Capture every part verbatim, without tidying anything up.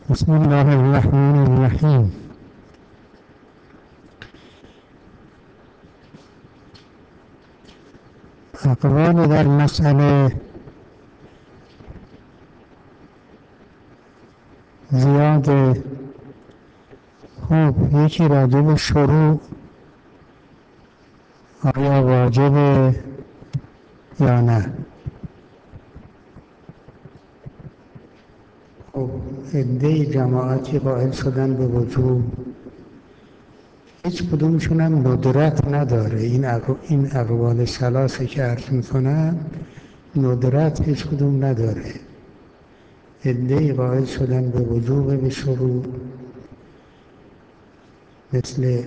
بسم الله الرحمن الرحیم. اقوال در مسئله زیاده. خب یکی راجع به شروع، آیا واجبه یا نه؟ خب عده جماعتی قائل شدن به وجوب، هیچ کدومشون هم ندرت نداره. این اقو... این اقوال ثلاثه که عرض میکنن ندرت هیچ کدوم نداره. عده قائل شدن به وجوب به شروع، مثل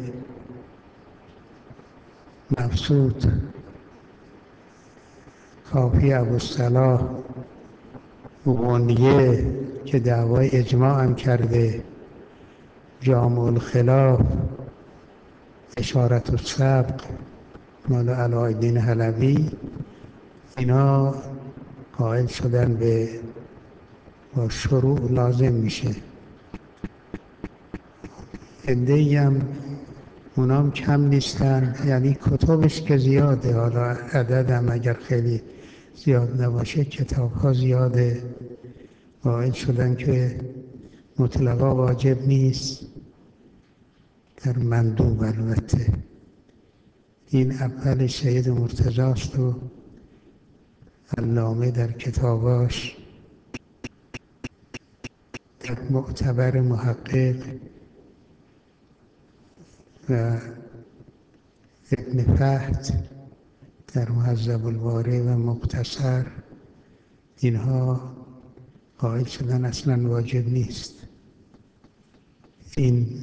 مبسوط، کافی ابوالصلاح، غنیه که دعوای اجماع هم کرده، جامع الخلاف، اشارت السبق مال علاءالدین حلبی، اینا قائل شدن به با شروع لازم میشه. عده‌ای هم اونام کم نیستن، یعنی کتابش که زیاده، حالا عدد هم اگر خیلی زیاد نباشه کتاب ها زیاده، قائل شدن که مطلقا واجب نیست، در مندوب البته. این اول سید مرتضی است و علامه در کتاباش، در معتبر محقق و ابن فهد در مهذب الوارع و مختصر، اینها قائل شدن اصلا واجب نیست. این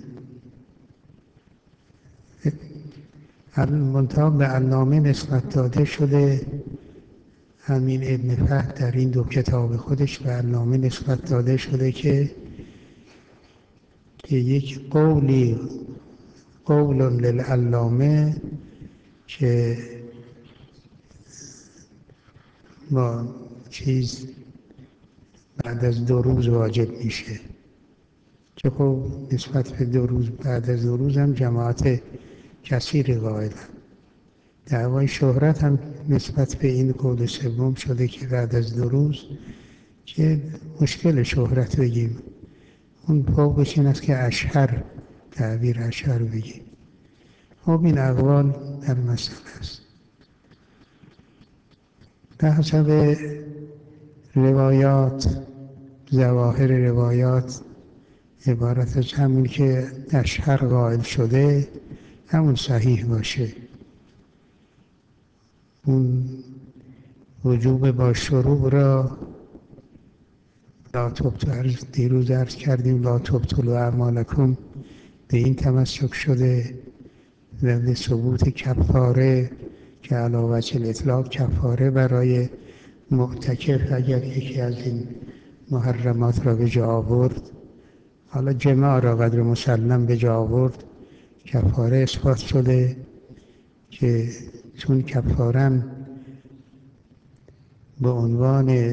منتها به علامه نسبت داده شده، همین ابن فهد در این دو کتاب خودش به علامه نسبت داده شده که که یک قولی قول للعلامه که با چیز بعد از دو روز واجب میشه، که خب نسبت به دو روز بعد از دو روز هم جماعت کثیری قائلن. دعوای شهرت هم نسبت به این قول سوم شده که بعد از دو روز، که مشکل شهرت بگیم، اون فوقش این است که اشهر، تعبیر اشهر بگیم. خب این اقوال در مسئله است. به حسب روایات، ظواهر روایات عبارت از همون که اشهر قائل شده همون صحیح باشه. اون وجوب با شروع را لا تبطلوا، دیروز عرض کردیم لا تبطلوا اعمالکم، به این تمسک شده و به ثبوت کفاره که علی وجه الاطلاق کفاره برای معتکف اگر یکی از این محرمات را به جا آورد، حالا جماع را قدر مسلم به جا آورد، کفاره اثبات شده که چون کفاره به عنوان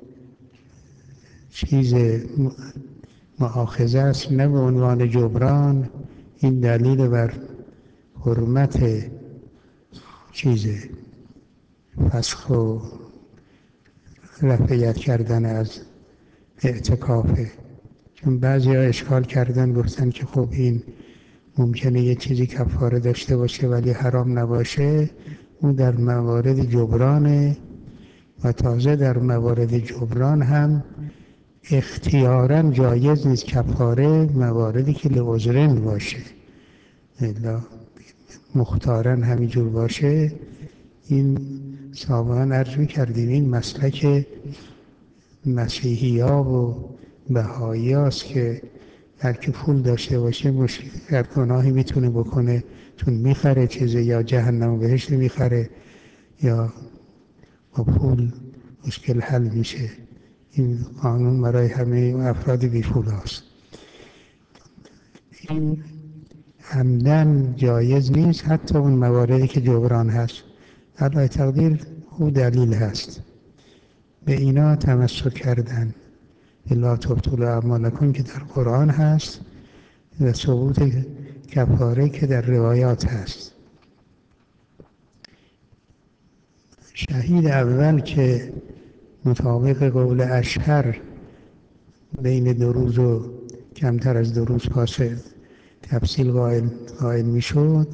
چیز مؤاخذه است نه به عنوان جبران، این دلیل بر حرمت چیزه فسخ و رفع ید کردن از اعتکافه. چون بعضی ها اشکال کردن، گفتن که خب این ممکنه یه چیزی کفاره داشته باشه ولی حرام نباشه، اون در موارد جبرانه و تازه در موارد جبران هم اختیاراً جایز نیست کفاره، مواردی که لعذرن باشه، الا مختاراً همینجور باشه. این سابقاً عرض می‌کردیم این مسلک مسیحی‌ها و بهایی هاست که هر که پول داشته باشه مشکل هر گناهی میتونه بکنه، چون میخره چیزه، یا جهنم و بهشت میخره یا با پول مشکل حل میشه. این قانون برای همه افراد بی پول هست. این عمدن جایز نیست، حتی اون مواردی که جبران هست. علی تقدیر او دلیل هست، به اینا تمسک کردن. لا تبطلوا اعمالکم که در قرآن هست و ثبوت کفاره که در روایات هست. شهید اول که مطابق قول اشهر بین دو روز و کمتر از دو روز پاس تفصیل قائل, قائل می شد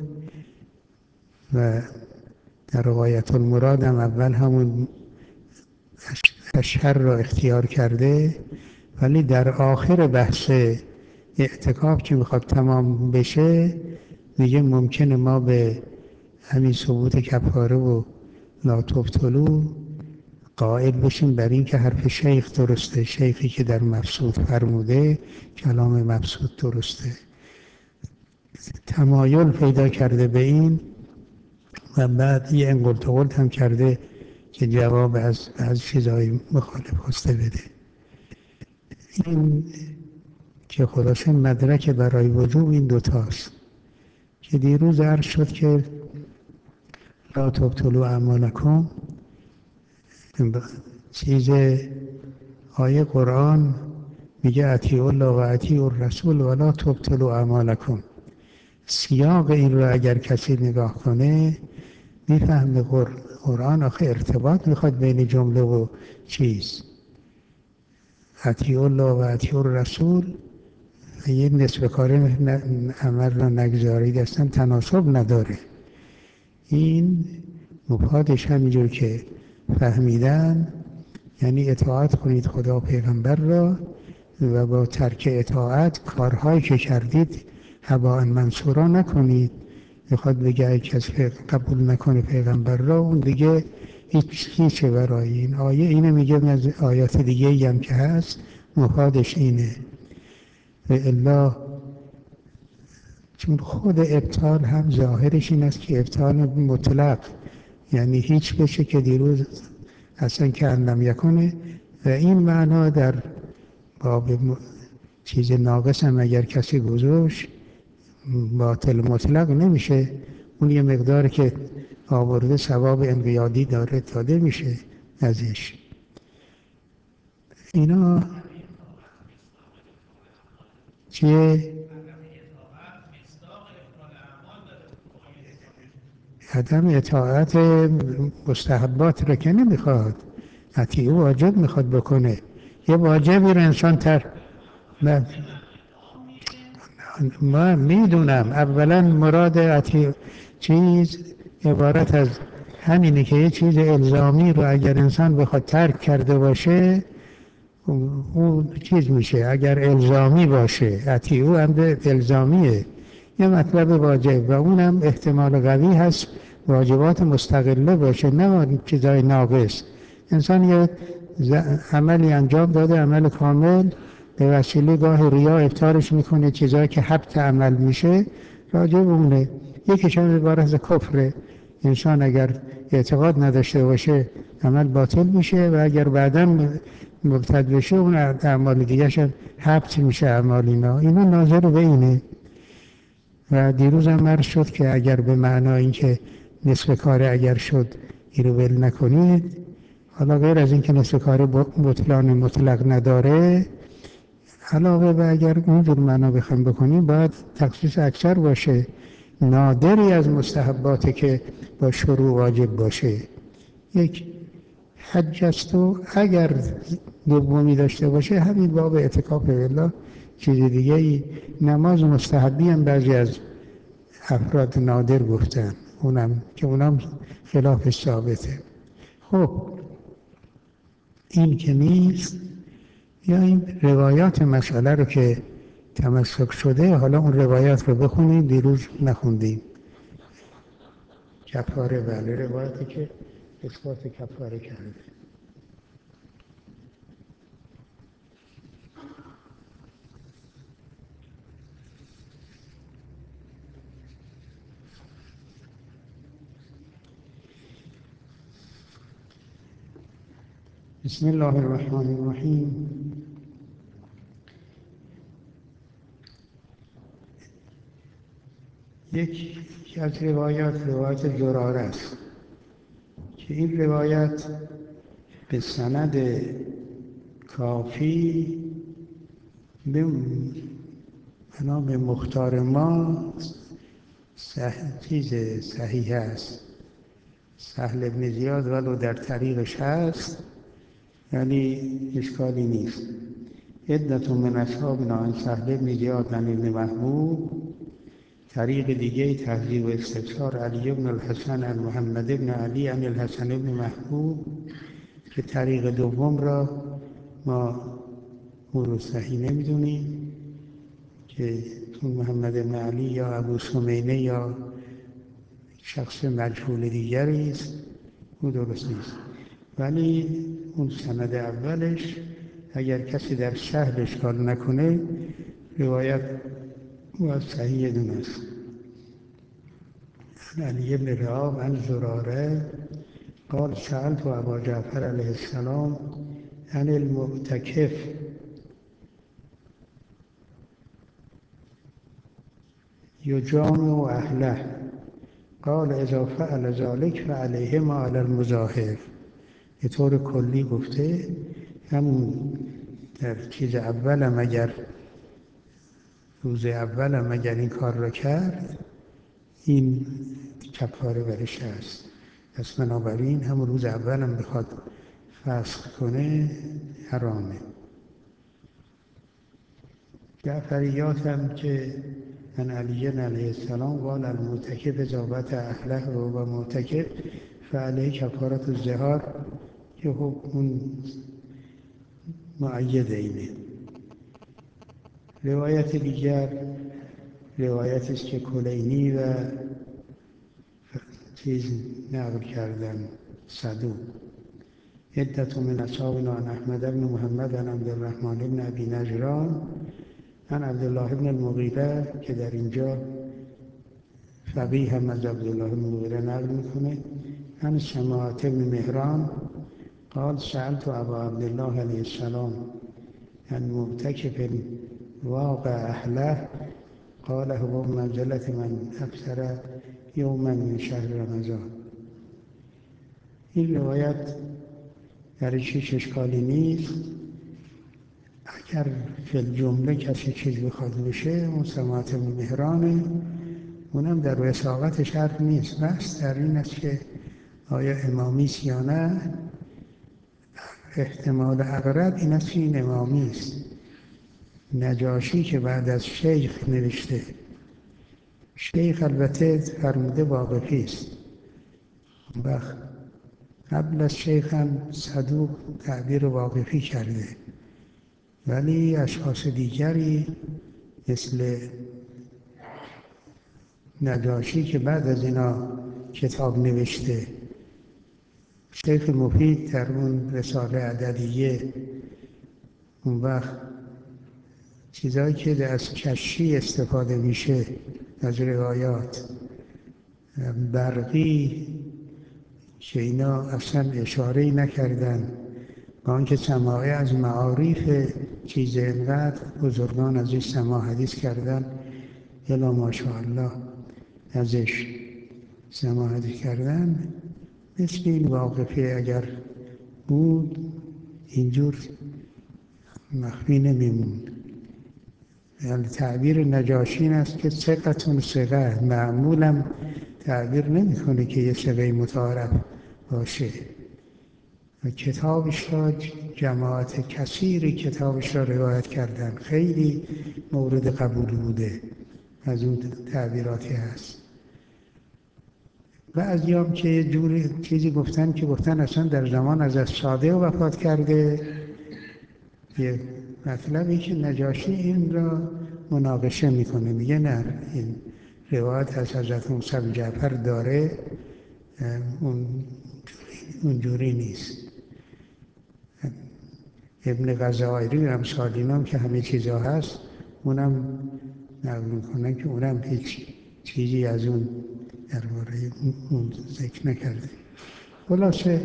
و در روایت المراد هم اول همون اشهر را اختیار کرده، ولی در آخر بحث اعتکاف که میخواد تمام بشه دیگه ممکنه ما به همین ثبوت کفاره و لا تبطلوا قائل بشیم بر این که حرف شیخ درسته، شیخی که در مبسوط فرموده کلام مبسوط درسته. تمایل پیدا کرده به این و بعد یه انقلت و قلت هم کرده که جواب از از چیزهای مخالف خواسته بده. این که خلاصه مدرک برای وجوب این دوتاست که دیروز عرض شد که لا تبطلوا اعمالکم چیز آیه قرآن میگه اطیعوا الله و اطیعوا الرسول ولا تبطلوا اعمالکم. سیاق این رو اگر کسی نگاه کنه میفهمه قرآن آخه ارتباط میخواد بین جمله و چیز. اطیعوا الله و اطیعوا الرسول یه نصف کار عمل را نگذارید اصلا تناسب نداره. این مفادش همینجور که فهمیدن یعنی اطاعت کنید خدا و پیغمبر را و با ترک اطاعت کارهایی که کردید هباء منصورا نکنید. میخواد بگه ای کسی قبول نکنه پیغمبر را اون دیگه هیچ هیچه برای این آیه. اینه میگه از آیات دیگه ای هم که هست مفادش اینه. و الا چون خود ابطال هم ظاهرش این است که ابطال مطلق یعنی هیچ بشه که دیروز اصلا که انم یکنه و این معنا در باب چیز ناقص هم اگر کسی گذاشت باطل مطلق نمیشه. اون یه مقدار که آورده ثواب انقیادی داره داده میشه ازش. اینا چیه؟ عدم اطاعت مستحبات را که نمیخواد، اطیعه واجب میخواد بکنه. یه واجبی رو انسان تر ما میدونم اولا مراد اطیع چیز عبارت از همینه که یه چیز الزامی رو اگر انسان بخواد ترک کرده باشه اون چیز میشه. اگر الزامی باشه اطیعه هم الزامیه یه مطلب واجب و اونم احتمال قوی هست واجبات مستقله باشه نه چیزای ناقص. انسان یه عملی انجام داده عمل کامل به وسیله گاه ریا ابطالش میکنه چیزایی که حبط عمل میشه راجع به اونه. یکیش هم عبارت از کفره. انسان اگر اعتقاد نداشته باشه عمل باطل میشه و اگر بعداً مبتد بشه اون اعمال دیگرش هم حبط میشه اعمال اینا. اینا ناظر به اینه. و دیروز هم عرض شد که اگر به معنای این که نصف کاره اگر شد این رو ول نکنید، حالا غیر از این که نصف کاره بطلان مطلق نداره علاوه به اگر اونجور معنا بخوایم بکنیم باید تخصیص اکثر باشه. نادری از مستحباتی که با شروع واجب باشه یک حج است و اگر دومی داشته باشه همین باب اعتکاف الا چیز دیگه ای. نماز مستحبی هم بعضی از افراد نادر گفتن اونم که اونم خلاف ثابته. خب این که نیست یا این روایات مسئله رو که تمسک شده حالا اون روایات رو بخونیم دیروز نخوندیم. کفاره بله روایتی که اثبات کفاره کرده. بسم الله الرحمن الرحیم. یک از روایات روایت جراره است که این روایت به سند کافی به نام مختار ما صح... چیز صحیح است. سهل بن زیاد ولو در طریقش هست، یعنی اشکالی نیست. عدة من اصحابنا عن سهل بن زیاد عن ابن محبوب. طریق دیگه تهذیب و استبصار علی بن الحسن عن محمد بن علی عن الحسن بن محبوب، که طریق دوم را ما او رو صحیح نمیدونیم، که اون محمد بن علی یا ابو سمینه یا شخص مجهول دیگری است، او درست نیست. ولی اون سند اولش اگر کسی در شهر اشکال نکنه روایت باید صحیح دونست. علی بن رعاب عن زراره قال سألت ابا جعفر علیه السلام عن المعتکف یجامع اهله قال اذا فعل ذلك فعلیه ما علی المظاهر. به طور کلی گفته همون در چیز اولم اگر روز اولم اگر این کار را کرد این کفاره برش هست. پس بنابراین همون روز اولم بخواد فسخ کنه حرامه. جعفریات هم که من علی علیه السلام قال المعتکف اذا اهله و معتکف فعلیه کفارة الظهار، که خب اون مؤید اینه. روایت دیگر روایت است که کلینی و چیز نقل کردن صدوق. عدة من اصحابنا عن احمد بن محمد عن عبدالرحمن بن ابی نجران عن عبدالله بن المغیره، که در اینجا فقیه هم از عبدالله بن المغیره نقل میکنه. عن سماعة بن مهران قال سألت ابا عبدالله علیه السلام عن معتکف واقع اهله قال هو منزلة من افطر یوما من شهر رمضان. این روایت در هیچ اشکالی نیست. اگر فی الجمله کسی چیز بخواد بشه اون سماعة بن مهرانه، اونم در وثاقتش حرف نیست. بس در این است که آیا امامی است یا نه. احتمال اقرب این است که این امامی است. نجاشی که بعد از شیخ نوشته، شیخ البته فرموده واقفی است، وقت قبل از شیخ هم صدوق تعبیر واقفی کرده، ولی اشخاص دیگری مثل نجاشی که بعد از اینا کتاب نوشته، شیخ مفید در اون رساله عددیه، اون وقت چیزایی که از کشی استفاده میشه از روایات، برقی که اینا اصلا اشاره‌ای نکردن، با آنکه سماعی از معارف چیز اینقدر بزرگان از این سماع حدیث کردن، الا ماشاءالله ازش سماع حدیث کردن. مثل این واقفه اگر بود اینجور مخفی نمیموند. یعنی تعبیر نجاشی این است که ثقتون ثقه، معمولا تعبیر نمیکنه که یه ثقه متعارف باشه. و کتابش را جماعت کثیری کتابش را روایت کردن، خیلی مورد قبول بوده. از اون تعبیراتی هست. بعضی هم که یه جوری چیزی گفتن که گفتن اصلا در زمان از صادق وفات کرده. یه مطلبی که نجاشی این را مناقشه میکنه، میگه نه این روایت از حضرت موسی بن جعفر داره، اون اونجوری نیست. ابن غزائری و امثال اینام که همه چیزا هست اونم نقل میکنن که اونم هیچ چیزی از اون درباره اون ذکر نکرده. خلاصه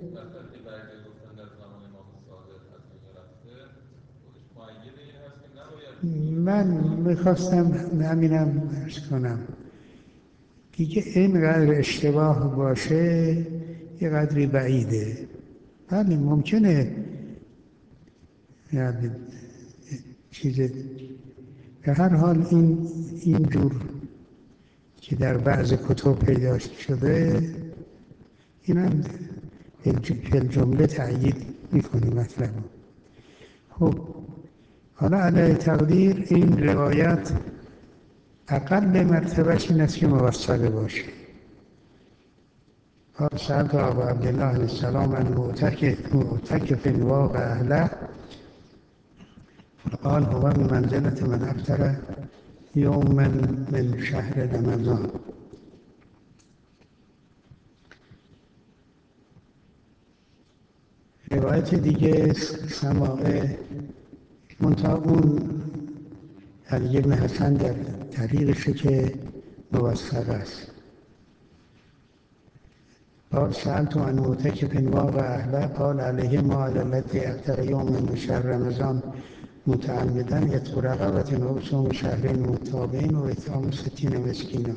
من میخواستم همینم عرض کنم دیگه، اینقدر اشتباه باشه یه قدری بعیده. بله ممکنه یعنی چیز به هر حال این اینجور که در بعض کتب پیدا شده اینم فی الجمله تأیید میکنه مطلب. خب حالا علیه تقدیر این روایت اقل مرتبهش این است که موثقه باشه. قال سألت ابا عبدالله علیه السلام عن معتکف واقع اهله قال هو بمنزلة من افطر یوما من شهر رمضان. روایت دیگه سماعه منتها اون علی بن حسن در طریقشه که موثق است. قال سألت عن معتکف واقع اهله قال علیه ما علی التی افطر یوم من شهر رمضان متعمدا یطع رقبة و صوم شهرین متتابعین و اطعام ستین مسکینا.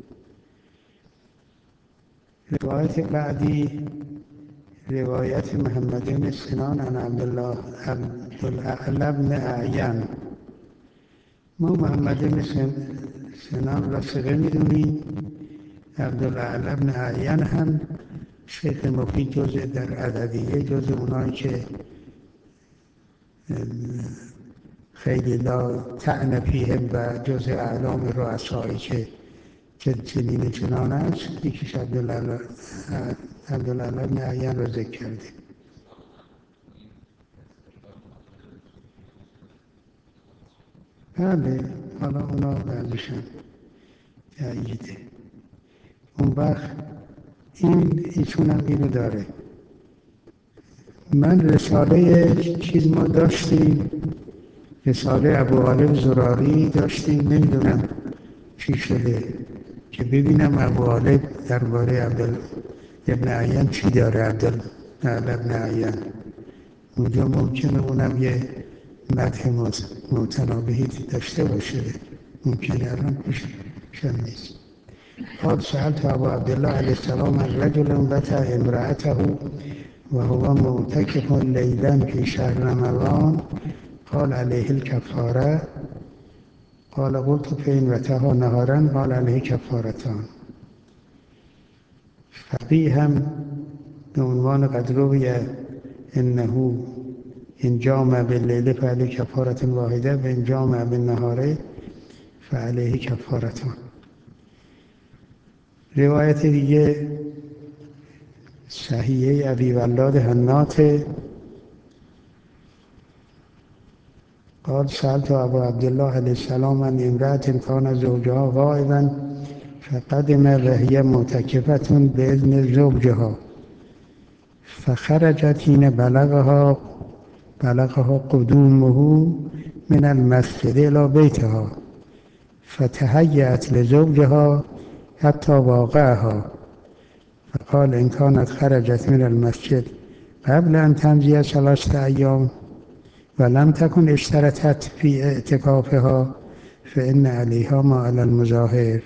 روایت بعدی روایت محمد بن سنان عن عبدالله عبدالأعلى بن اعین. ما محمد بن سنان را ثقه میدونیم، عبدالأعلى بن اعین هم شیخ مفید جزء در عددیه جزء اونایی که خیلی لا طعن فیهم و جزء اعلام رؤسایی که چنین چنان است. یکیش عبدالأعلى بن اعین را ذکر کرده. بله حالا اونا بعضشن تأییده. اون وقت این ایشون هم اینو داره. من رساله چیز ما داشتیم، رساله ابوغالب زراری داشتیم، نمیدونم چی شده که ببینم ابوغالب درباره عبدالله ابن اعین چی داره. عبدالله ابن اعین اونجا ممکنه اونم یه مدح متنابهی داشته باشه، ممکنه الان پیشم نیست. قال سألت ابا عبدالله علیه السلام عن رجل بتع امرأته و هو معتکف لیلا فی شهر رمضان قال علیه الکفاره قال قلت فإن بتعها نهارا قال علیه کفارتان. فقیه هم به عنوان قد روی انه ان جامع باللیل فعلیه کفارة واحده و ان جامع بالنهار فعلیه کفارتان. روایت دیگه صحیحه ابی ولاد حناط قال سألت ابا عبدالله علیه السلام عن امرأة کان زوجها غائبا فقدم وهي معتکفة بإذن زوجها فخرجت حين بلغها بلغها قدومه من المسجد إلى بيتها فتهيأت لزوجها حتى واقعها فقال إن كانت خرجت من المسجد قبل أن تمضي ثلاثة أيام ولم تكن اشترطت في اعتکافها فإن عليها ما على المظاهر.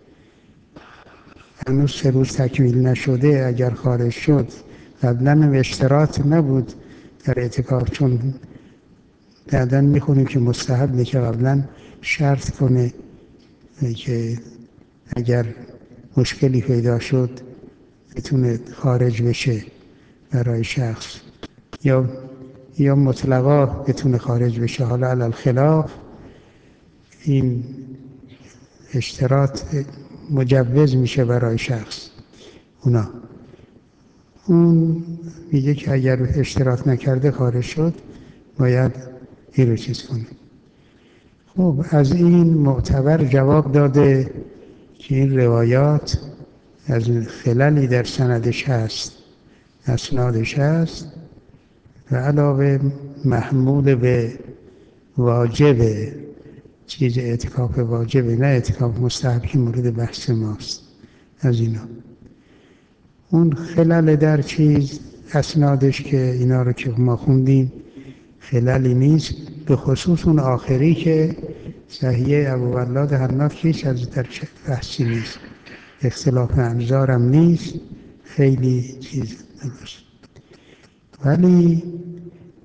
هنوز سه روز تکمیل نشده اگر خارج شد قبلا اشتراط نبود در اعتکاف، چون بعداً میخونیم که مستحبه که قبلا شرط کنه که اگر مشکلی پیدا شد بتونه خارج بشه برای شخص یا یا مطلقا بتونه خارج بشه. حالا علی الخلاف این اشتراط مجوز میشه برای شخص. اونا اون میگه که اگر اشتراط نکرده خارج شد باید این رو چیز کنه. خب از این معتبر جواب داده که این روایات از خللی در سندش هست، اسنادش هست و علاوه محمول به واجب چیز اعتکاف واجبه، نه اعتکاف مستحب که مورد بحث ماست. از اینا اون خلل در چیز اسنادش که اینا رو که ما خوندیم خللی نیست، به خصوص اون آخری که صحیحه ابوولاد حناط که هیچ از در بحثی نیست، اختلاف انظارم نیست، خیلی چیز نداشت. ولی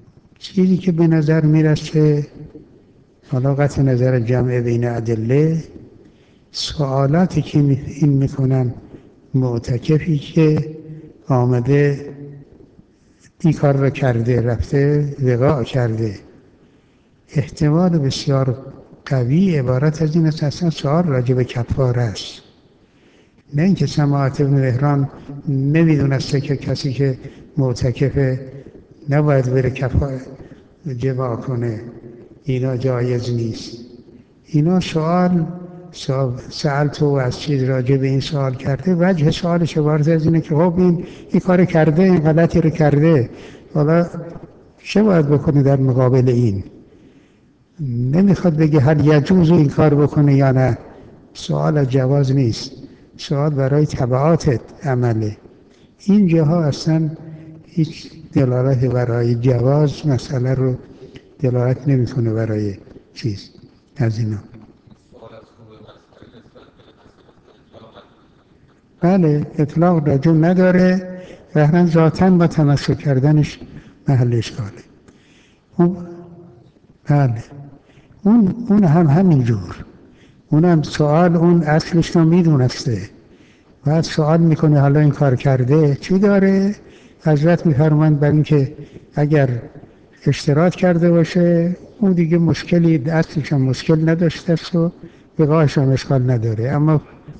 چیزی که به نظر میرسه، حالا قطع نظر جمع بین ادله، سوالاتی که این میکنن معتکفی که آمده این کار را کرده، رفته وقاع کرده، احتمال بسیار قوی عبارت از این است اصلا سوال راجع به کفاره است. نه اینکه سماعت بن مهران نمیدونسته که کسی که معتکفه نباید بره کفاره جماع کنه، اینا جایز نیست. اینا سوال سوال تو از چیز راجع به این سوال کرده، وجه سوالش عبارت از اینه که خب این این کار کرده، این غلطی رو کرده، حالا چه باید بکنه در مقابل این؟ نمیخواد بگه هل یجوز این کار بکنه یا نه. سوال از جواز نیست، سوال برای تبعات عمله. این جاها اصلا هیچ دلالت برای جواز مسئله رو دلالت نمیکنه برای چیز از اینا. بله اطلاق راجع نداره و هرن ذاتاً با تمسک کردنش محل اشکاله. اون بله اون اون هم همینجور، اونم سوال اون اصلش رو میدونسته، بعد سوال میکنه حالا این کار کرده چی داره؟ حضرت میفرمایند برای اینکه اگر اشتراک کرده باشه اون دیگه مشکلی اصلش هم مشکل نداشته است و وقاعش هم اشکال نداره. اما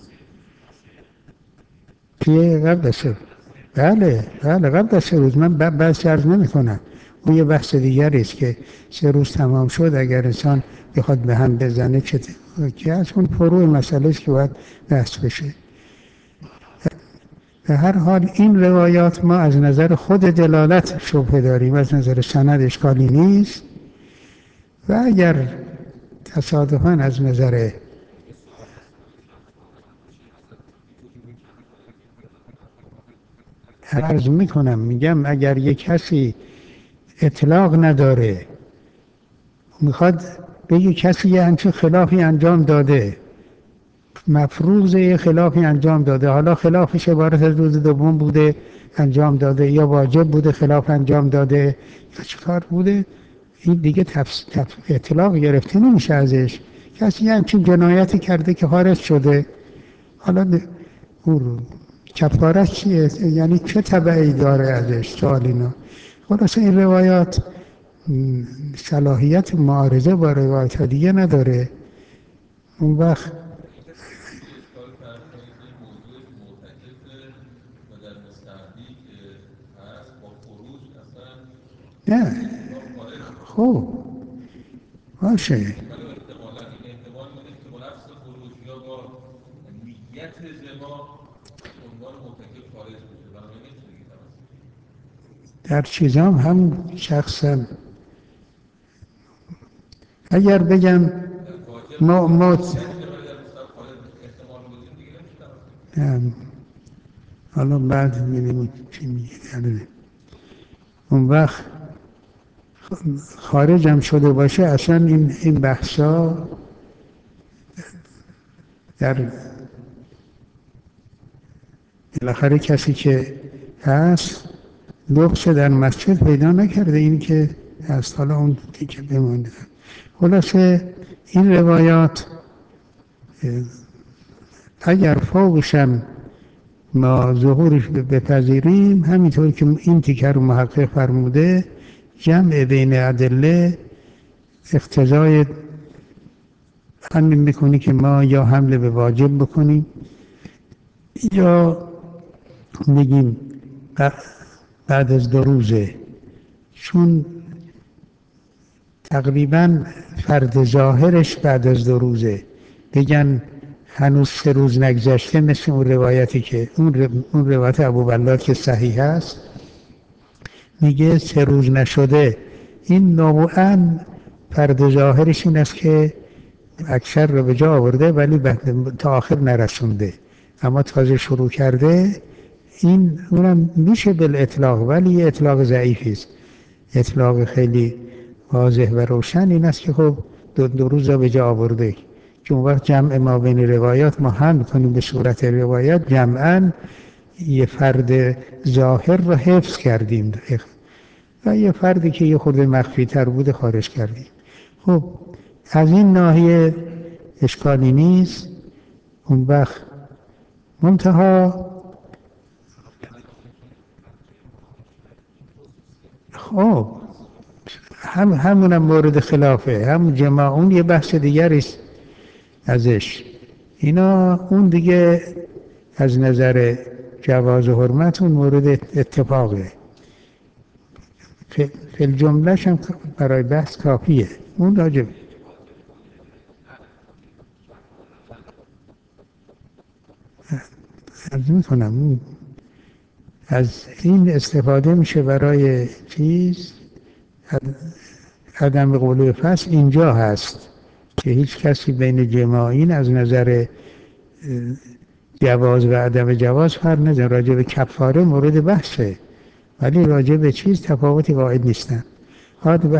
که قبل از بله بله قبل از سه روز من بحث عرض نمی کنم، اون یه بحث دیگری است که سه روز تمام شد اگر انسان بخواد به هم بزنه چه که از اون فروع مسئله است که باید بحث بشه. به هر حال این روایات ما از نظر خود دلالت شبهه داریم، از نظر سند اشکالی نیست و اگر تصادفاً از نظر عرض میکنم میگم اگر یک کسی اطلاق نداره میخواد بگه کسی یه همچین خلافی انجام داده، مفروض یه خلافی انجام داده، حالا خلافش عبارت از روز دوم بوده انجام داده یا واجب بوده خلاف انجام داده یا چیکار بوده، این دیگه تفس... تف... اطلاق گرفته نمیشه ازش. کسی یه همچین جنایتی کرده که خارج شده، حالا اون کفارش چیه؟ یعنی چه تبعی داره ازش؟ سوال اینا. خلاصه این روایات صلاحیت معارضه با روایت دیگه نداره. اون وقت نه خب باشه در چیزام هم شخصا اگر بگم ما ما حالا بعد می‌بینیم چی میگه. اون وقت خارج هم شده باشه اصلا این این بحثا در بالاخره کسی که هست لغش در مسجد پیدا نکرده، این که هست حالا اون که بمانده. خلاصه این روایات اگر فوقشم ما ظهورش بپذیریم همینطور که این تیکه رو محقق فرموده جمع بین ادله اقتضای همین میکنی که ما یا حمله به واجب بکنیم یا بگیم بعد از دو روزه، چون تقریبا فرد ظاهرش بعد از دو روزه، بگن هنوز سه روز نگذشته مثل اون روایتی که اون اون روایت ابوبلاد که صحیح است میگه سه روز نشده، این نوعاً فرد ظاهرش این است که اکثر رو به جا آورده ولی تا آخر نرسونده، اما تازه شروع کرده. این اونم میشه بالاطلاق ولی یه اطلاق ضعیفی است. اطلاق خیلی واضح و روشن این است که خب دو, دو روز رو به جا آورده، که اون وقت جمع ما بین روایات ما هم کنیم به صورت روایات جمعاً یه فرد ظاهر رو حفظ کردیم و یه فردی که یه خورده مخفی تر بود خارج کردیم. خب از این ناحیه اشکالی نیست. اون وقت منتها خب هم همونم مورد خلافه، هم جماع اون یه بحث دیگریست ازش. اینا اون دیگه از نظر جواز و حرمت اون مورد اتفاقه، فی الجملهش هم برای بحث کافیه. اون راجب عرض میکنم از این استفاده میشه برای چیز عدم قبول فصل اینجا هست که هیچ کسی بین جماعین از نظر جواز و عدم جواز فرق نداره. راجع به کفاره مورد بحثه، ولی راجع به چیز تفاوتی قائل نیستن. حالا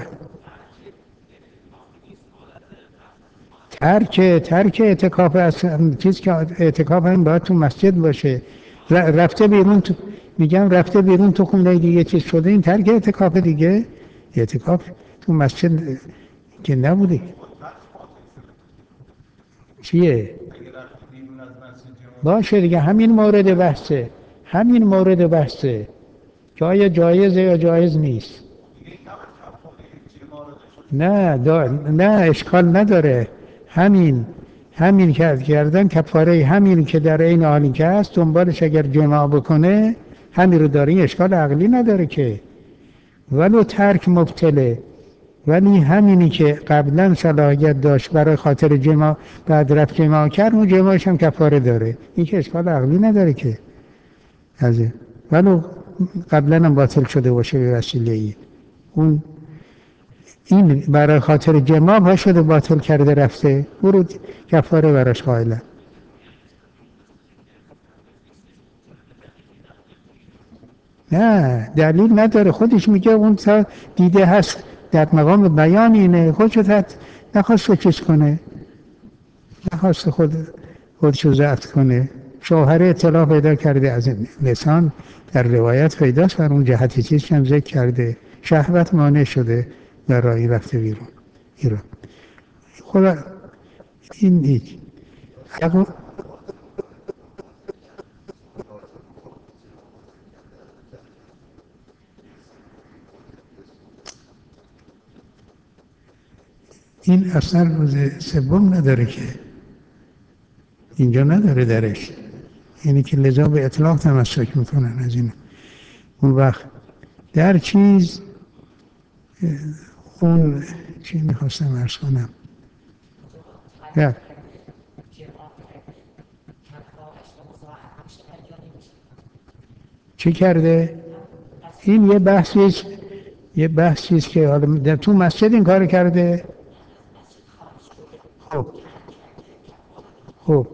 ترک ترک اعتکاف اصلا چیز که اعتکاف هم باید تو مسجد باشه. رفته بیرون تو میگم رفته بیرون تو خونه دیگه چیز شده، این ترک اعتکاف دیگه. اعتکاف تو مسجد که نبوده چیه؟ باشه دیگه، همین مورد بحثه، همین مورد بحثه که آیا جایزه یا جایز نیست. نه نه اشکال نداره. همین همین که کردن کفاره همین که در این حالی که هست دنبالش اگر جماع بکنه همین رو داره، اشکال عقلی نداره که، ولو ترک مبتله. ولی همینی که قبلا صلاحیت داشت برای خاطر جماع بعد رفت جماع کرد، اون جماعش هم کفاره داره، این که اشکال عقلی نداره که از ولو قبلا هم باطل شده باشه به وسیله ای. اون این برای خاطر جماع ها شده باطل کرده رفته، او رو کفاره براش قائله. نه دلیل نداره، خودش میگه اون تا دیده هست در مقام بیان اینه، خودشو نخواست چیز کنه، نخواست خود خودشو ضبط کنه. شوهر اطلاع پیدا کرده از لسان در روایت پیداست، بر اون جهتی چیز هم ذکر کرده، شهوت مانع شده برای رفته بیرون ایران. خدا این هیچ این اصلا روز سوم نداره که، اینجا نداره درش، اینی که لذا به اطلاق تمسک میکنن از این. اون وقت در چیز اون چی میخواستم عرض کنم نه. چی کرده؟ این یه بحثیست یه بحثیست که حالا تو مسجد این کار کرده. خب خب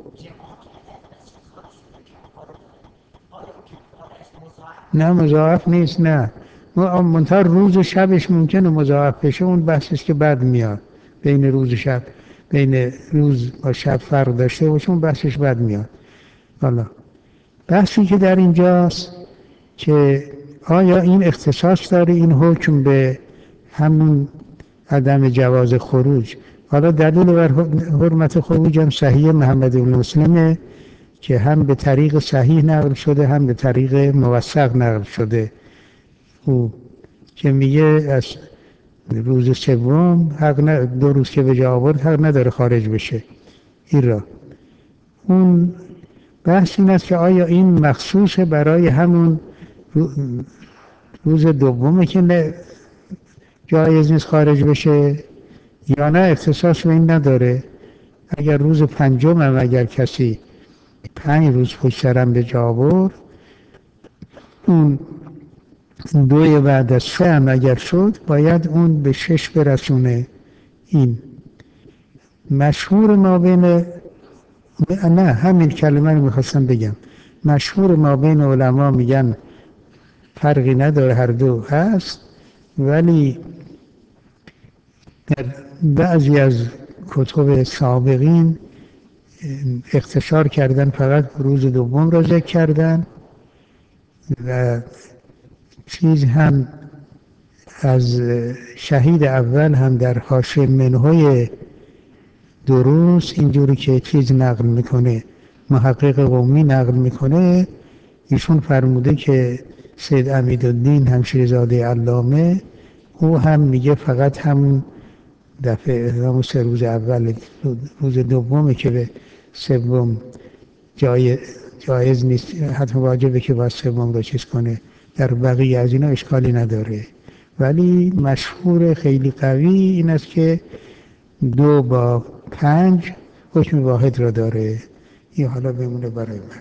نه مضاعف نیست، نه منتها روز و شبش ممکنه مضاعف بشه، اون بحثیست که بعد میاد بین روز و شب، بین روز با شب فرق داشته باشه، اون بحثش بعد میاد. حالا بحثی که در اینجاست که آیا این اختصاص داره این حکم به همون عدم جواز خروج. حالا دلیل بر حرمت خروج هم صحیح محمد بن مسلمه که هم به طریق صحیح نقل شده هم به طریق موثق نقل شده، او که میگه از روز سوم حق نه، دو روز که به جا آورد حق نداره خارج بشه. این را اون بحث این است که آیا این مخصوص برای همون روز دومه که نه جایز نیست خارج بشه یا نه اختصاص به این نداره. اگر روز پنجم هم اگر کسی پنج روز پشت سرم به جا آورد، اون دوی بعد از سه هم اگر شد باید اون به شش برسونه. این مشهور ما بین نه همین کلمه رو میخواستم بگم، مشهور ما بین علما میگن فرقی نداره هر دو هست، ولی در بعضی از کتب سابقین اختصار کردن، فقط روز دوم را ذکر کردن و چیز هم از شهید اول هم در حاشیه منهای دروس اینجوری که چیز نقل میکنه، محقق قومی نقل میکنه، ایشون فرموده که سید امیدالدین همشیرزاده علامه او هم میگه فقط همون دفعه همون سه روز اول، روز دومه که به سوم جای جایز نیست، حتما واجبه که باید سوم رو چیز کنه، در بقیه از اینا اشکالی نداره. ولی مشهور خیلی قوی این است که دو با پنج حکم واحد را داره. این حالا بمونه برای من.